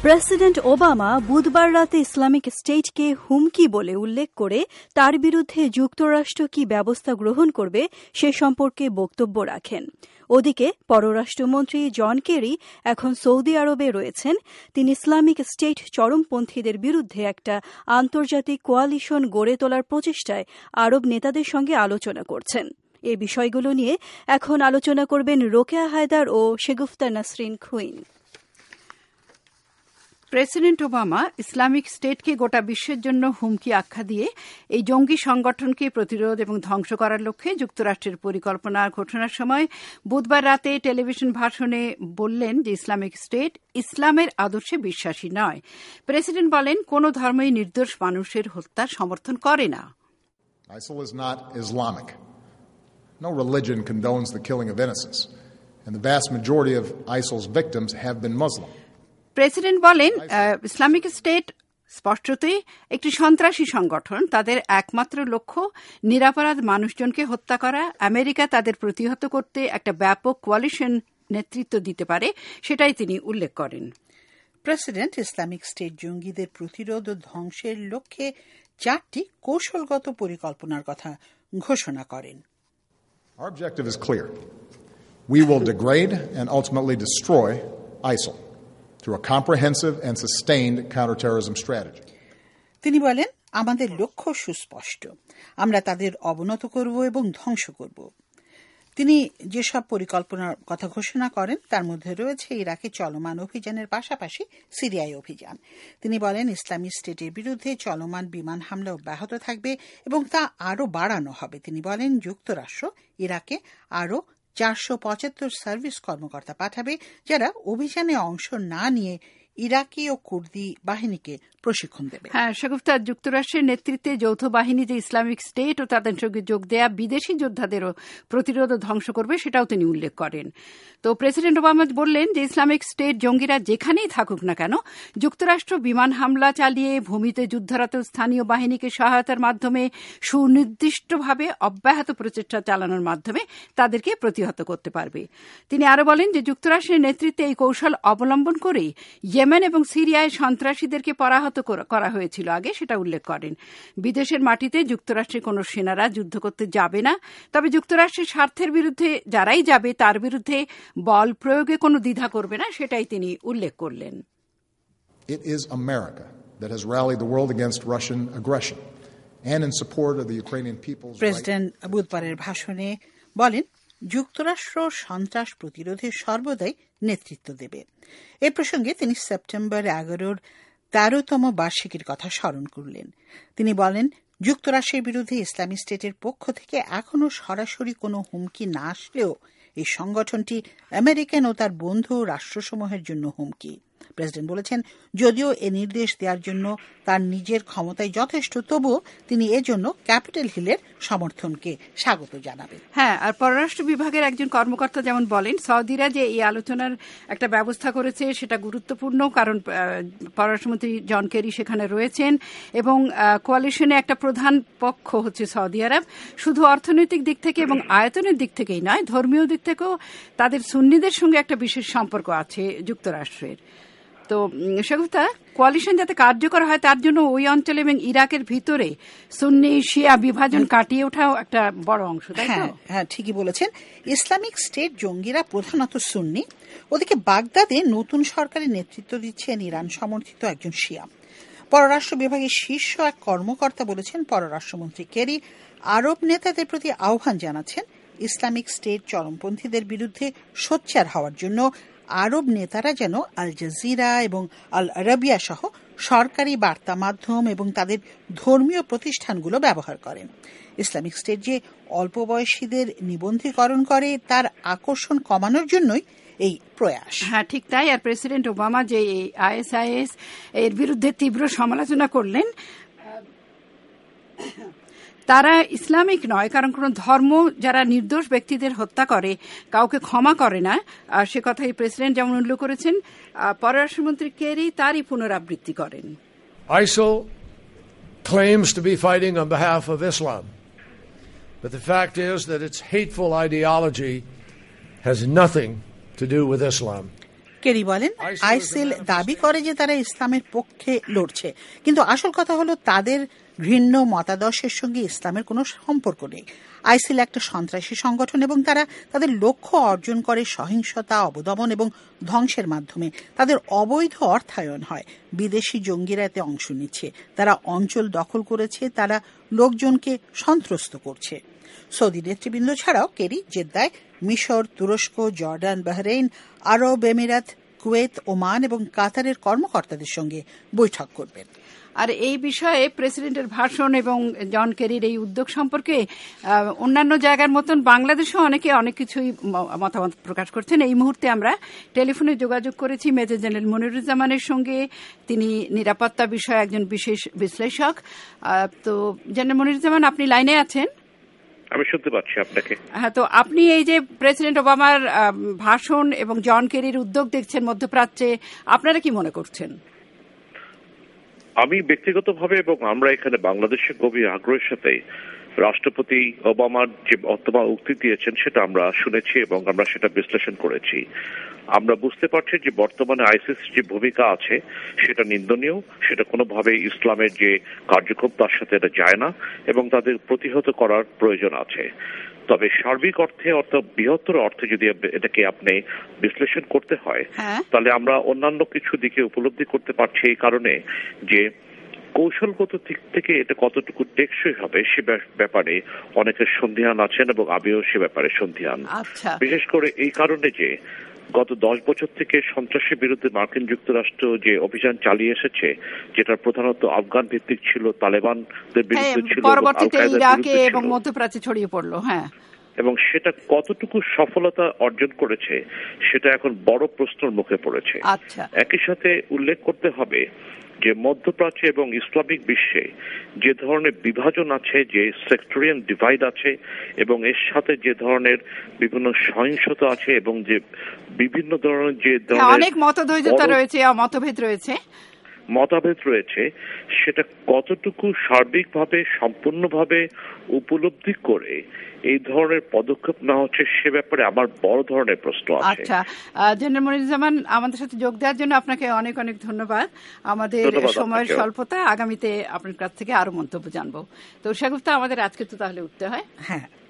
President Obama বুধবার রাতে Islamic স্টেটকে হুমকি বলে উল্লেখ করে তার বিরুদ্ধে যুক্তরাষ্ট্র কি ব্যবস্থা গ্রহণ করবে সে সম্পর্কে বক্তব্য রাখেন। ওদিকে পররাষ্ট্রমন্ত্রী জন কেরি এখন সৌদি আরবে রয়েছেন। তিনি ইসলামিক স্টেট চরমপন্থীদের বিরুদ্ধে একটা আন্তর্জাতিক কোয়ালিশন গড়ে তোলার প্রচেষ্টায় আরব নেতাদের সঙ্গে আলোচনা করছেন। এ বিষয়গুলো নিয়ে এখন আলোচনা করবেন রোকেয়া হায়দার ও শেগুফতা নাসরিন খুইন। প্রেসিডেন্ট ওবামা ইসলামিক স্টেটকে গোটা বিশ্বের জন্য হুমকি আখ্যা দিয়ে এই জঙ্গি সংগঠনকে প্রতিরোধ এবং ধ্বংস করার লক্ষ্যে যুক্তরাষ্ট্রের পরিকল্পনা ঘোষণার সময় বুধবার রাতে টেলিভিশন ভাষণে বললেন যে ইসলামিক স্টেট ইসলামের আদর্শে বিশ্বাসী নয়। প্রেসিডেন্ট বলেন, কোন ধর্মই নির্দোষ মানুষের হত্যার সমর্থন করে না। ISIL is not Islamic. No religion condones the killing of innocents, and the vast majority of ISIL's victims have been Muslim. President বলেন, ইসলামিক স্টেট স্পষ্টতই একটি সন্ত্রাসী সংগঠন। তাদের একমাত্র লক্ষ্য নিরপরাধ মানুষজনকে হত্যা করা। আমেরিকা তাদের প্রতিহত করতে একটা ব্যাপক কোয়ালিশন নেতৃত্ব দিতে পারে, সেটাই তিনি উল্লেখ করেন। প্রেসিডেন্ট ইসলামিক স্টেট জঙ্গিদের প্রতিরোধ ও ধ্বংসের লক্ষ্যে 4টি কৌশলগত পরিকল্পনার কথা ঘোষণা করেন। Our objective is clear. We will degrade and ultimately destroy ISIL through a comprehensive and sustained counterterrorism strategy. তিনি বলেন, আমাদের লক্ষ্য সুস্পষ্ট। আমরা তাদের অবনত করব এবং ধ্বংস করব। তিনি যেসব পরিকল্পনার কথা ঘোষণা করেন তার মধ্যে রয়েছে ইরাকে চলমান অভিযানের পাশাপাশি সিরিয়ায় অভিযান। তিনি বলেন, ইসলামিক স্টেটের বিরুদ্ধে চলমান বিমান হামলা অব্যাহত থাকবে এবং তা আরও বাড়ানো হবে। তিনি বলেন, যুক্তরাষ্ট্র ইরাকে আরও 475 সার্ভিস কর্মকর্তা পাঠাবে, যারা অভিযানে অংশ না নিয়ে ইরাকি ও কুর্দি বাহিনীকে প্রশিক্ষণ দেবে। হ্যাঁ, শেগুফতা, যুক্তরাষ্ট্রের নেতৃত্বে যৌথ বাহিনী যে ইসলামিক স্টেট ও তাদের সঙ্গে যোগ দেয়া বিদেশি যোদ্ধাদেরও প্রতিরোধ ও ধ্বংস করবে, সেটাও তিনি উল্লেখ করেন। তো প্রেসিডেন্ট ওবামা বললেন যে ইসলামিক স্টেট জঙ্গিরা যেখানেই থাকুক না কেন, যুক্তরাষ্ট্র বিমান হামলা চালিয়ে ভূমিতে যুদ্ধরত স্থানীয় বাহিনীকে সহায়তার মাধ্যমে সুনির্দিষ্টভাবে অব্যাহত প্রচেষ্টা চালানোর মাধ্যমে তাদেরকে প্রতিহত করতে পারবে। তিনি আরও বলেন যে যুক্তরাষ্ট্রের নেতৃত্বে এই কৌশল অবলম্বন করেই ইয়েমেন এবং সিরিয়ায় সন্ত্রাসীদেরকে পরাহত করা হয়েছিল আগে, সেটা উল্লেখ করেন। বিদেশের মাটিতে যুক্তরাষ্ট্রের কোন সেনারা যুদ্ধ করতে যাবে না, তবে যুক্তরাষ্ট্রের স্বার্থের বিরুদ্ধে যারাই যাবে তার বিরুদ্ধে বল প্রয়োগে কোনো দ্বিধা করবে না, সেটাই তিনি উল্লেখ করলেন। It is America that has rallied the world against Russian aggression and in support of the Ukrainian people's right. President বুধবারের ভাষণে বলেন, যুক্তরাষ্ট্র সন্ত্রাস প্রতিরোধে সর্বদাই নেতৃত্ব দেবে। এ প্রসঙ্গে তিনি সেপ্টেম্বর 11-র 13তম বার্ষিকীর কথা স্মরণ করলেন। তিনি বলেন, যুক্তরাষ্ট্রের বিরুদ্ধে ইসলামিক স্টেটের পক্ষ থেকে এখনও সরাসরি কোনো হুমকি না আসলেও এই সংগঠনটি আমেরিকান ও তার বন্ধু রাষ্ট্রসমূহের জন্য হুমকি। প্রেসিডেন্ট বলেছেন, যদিও এ নির্দেশ দেওয়ার জন্য তার নিজের ক্ষমতায় যথেষ্ট, তবুও তিনি এজন্য ক্যাপিটাল হিলের সমর্থনকে স্বাগত জানাবেন। হ্যাঁ, আর পররাষ্ট্র বিভাগের একজন কর্মকর্তা যেমন বলেন, সৌদিরা যে এই আলোচনার একটা ব্যবস্থা করেছে সেটা গুরুত্বপূর্ণ, কারণ পররাষ্ট্রমন্ত্রী জন কেরি সেখানে রয়েছেন এবং কোয়ালিশনে একটা প্রধান পক্ষ হচ্ছে সৌদি আরব। শুধু অর্থনৈতিক দিক থেকে এবং আয়তনের দিক থেকেই নয়, ধর্মীয় দিক থেকেও তাদের সুন্নিদের সঙ্গে একটা বিশেষ সম্পর্ক আছে যুক্তরাষ্ট্রের। তো সেগুলো কোয়ালিশন যাতে কার্যকর হয় তার জন্য ওই অঞ্চলে এবং ইরাকের ভিতরে সুন্নি শিয়া বিভাজন কাটিয়ে ওঠাও একটা বড় অংশ, তাই তো? হ্যাঁ, ঠিকই বলেছেন। ইসলামিক স্টেট জঙ্গিরা প্রধানত সুন্নি। ওদিকে বাগদাদে নতুন সরকারের নেতৃত্ব দিচ্ছেন ইরান সমর্থিত একজন শিয়া। পররাষ্ট্র বিভাগের শীর্ষ এক কর্মকর্তা বলেছেন, পররাষ্ট্রমন্ত্রী কেরি আরব নেতাদের প্রতি আহ্বান জানাচ্ছেন ইসলামিক স্টেট চরমপন্থীদের বিরুদ্ধে সোচ্চার হওয়ার জন্য আরব নেতারা যেন আল জাজিরা এবং আল আরাবিয়া সহ সরকারি বার্তা মাধ্যম এবং তাদের ধর্মীয় প্রতিষ্ঠানগুলো ব্যবহার করেন। ইসলামিক স্টেট যে অল্প বয়সীদের নিবন্ধীকরণ করে তার আকর্ষণ কমানোর জন্যই এই প্রয়াস। হ্যাঁ, ঠিক তাই। আর প্রেসিডেন্ট ওবামা যে আইএসআইএস এর বিরুদ্ধে তীব্র সমালোচনা করলেন, তারা ইসলামিক নয়, কারণ কোন ধর্ম যারা নির্দোষ ব্যক্তিদের হত্যা করে কাউকে ক্ষমা করে না, সে কথাই প্রেসিডেন্ট যেমন উল্লেখ করেছেন, পররাষ্ট্রমন্ত্রী কেরি তারই পুনরাবৃত্তি করেন। ISIL claims to be fighting on behalf of Islam, but the fact is that its hateful ideology has nothing to do with Islam. Kerry বলেন, আইসিল দাবি করে যে তারা ইসলামের পক্ষে লড়ছে, কিন্তু আসল কথা হলো তাদের ঘৃণ্য মতাদর্শের সঙ্গে ইসলামের কোনো সম্পর্ক নেই। আইসিল একটা সন্ত্রাসী সংগঠন এবং তারা তাদের লক্ষ্য অর্জন করে সহিংসতা, অবদমন এবং ধ্বংসের মাধ্যমে। তাদের অবৈধ অর্থায়ন হয়, বিদেশি জঙ্গিরা এতে অংশ নিচ্ছে, তারা অঞ্চল দখল করেছে, তারা লোকজনকে সন্ত্রস্ত করছে। সৌদি নেতৃবৃন্দ ছাড়াও কেরি জেদ্দায় মিশর, তুরস্ক, জর্ডান, বাহরেইন, আরব এমিরাত, কুয়েত, ওমান এবং কাতারের কর্মকর্তাদের সঙ্গে বৈঠক করবেন। আর এই বিষয়ে প্রেসিডেন্টের ভাষণ এবং জন কেরির এই উদ্যোগ সম্পর্কে অন্যান্য জায়গার মতন বাংলাদেশেও অনেকে অনেক কিছুই মতামত প্রকাশ করছেন। এই মুহূর্তে আমরা টেলিফোনে যোগাযোগ করেছি মেজর জেনারেল মনিরুজ্জামানের সঙ্গে। তিনি নিরাপত্তা বিষয়ে একজন বিশেষ বিশ্লেষক। তো জেনারেল মনিরুজ্জামান, আপনি লাইনে আছেন? আমি শুনতে পাচ্ছি আপনাকে। হ্যাঁ, তো আপনি এই যে প্রেসিডেন্ট ওবামার ভাষণ এবং জন কেরির উদ্যোগ দেখছেন মধ্যপ্রাচ্যে, আপনারা কি মনে করছেন? আমি ব্যক্তিগতভাবে এবং আমরা এখানে বাংলাদেশের গভীর আগ্রহের সাথে রাষ্ট্রপতি ওবামার যে বর্তমান উক্তি দিয়েছেন সেটা আমরা শুনেছি এবং আমরা সেটা বিশ্লেষণ করেছি। আমরা বুঝতে পারছি যে বর্তমানে আইসিস যে ভূমিকা আছে সেটা নিন্দনীয়, সেটা কোনোভাবে ইসলামের যে কার্যক্রম তার সাথে এটা যায় না এবং তাদের প্রতিহত করার প্রয়োজন আছে। তবে সার্বিক অর্থে অর্থাৎ বৃহত্তর অর্থে যদি এটাকে আপনি বিশ্লেষণ করতে হয় তাহলে আমরা অন্যান্য কিছু দিকে উপলব্ধি করতে পারছি এই কারণে যে কৌশলগত দিক থেকে এটা কতটুকু টেকসই হবে সে ব্যাপারে অনেকের সন্দিহান আছেন এবং আমিও সে ব্যাপারে সন্দিহান। বিশেষ করে এই কারণে যে গত 10 বছর থেকে সন্ত্রাসের বিরুদ্ধে মার্কিন যুক্তরাষ্ট্র যে অভিযান চালিয়ে এসেছে, যেটা প্রধানত আফগান ভিত্তিক ছিল, তালেবানদের বিরুদ্ধে ছিল, পরবর্তীতে ইরাকে এবং মধ্যপ্রাচ্যে ছড়িয়ে পড়লো, এবং সেটা কতটুকু সফলতা অর্জন করেছে সেটা এখন বড় প্রশ্নের মুখে পড়েছে। একই সাথে উল্লেখ করতে হবে যে মধ্যপ্রাচ্যে এবং ইসলামিক বিশ্বে যে ধরনের বিভাজন আছে, যে সেক্টরিয়ান ডিভাইড আছে এবং এর সাথে যে ধরনের বিভিন্ন সহিংসতা আছে এবং যে বিভিন্ন ধরনের যে অনেক মতদ্বৈধতা রয়েছে, মতভেদ রয়েছে, সেটা কতটুকু সার্বিকভাবে সম্পূর্ণভাবে উপলব্ধি করে এই ধরনের পদক্ষেপ নেওয়া হচ্ছে সে ব্যাপারে আমার বড় ধরনের প্রশ্ন আছে। আচ্ছা, জেনারেল মনিরুজ্জামান, আমাদের সাথে যোগ দেওয়ার জন্য আপনাকে অনেক অনেক ধন্যবাদ। আমাদের সময়ের স্বল্পতা, আগামীতে আপনার কাছ থেকে আরো মন্তব্য জানবো। তো সেগুপ্তা, আমাদের আজকে তো তাহলে উঠতে হয়। হ্যাঁ।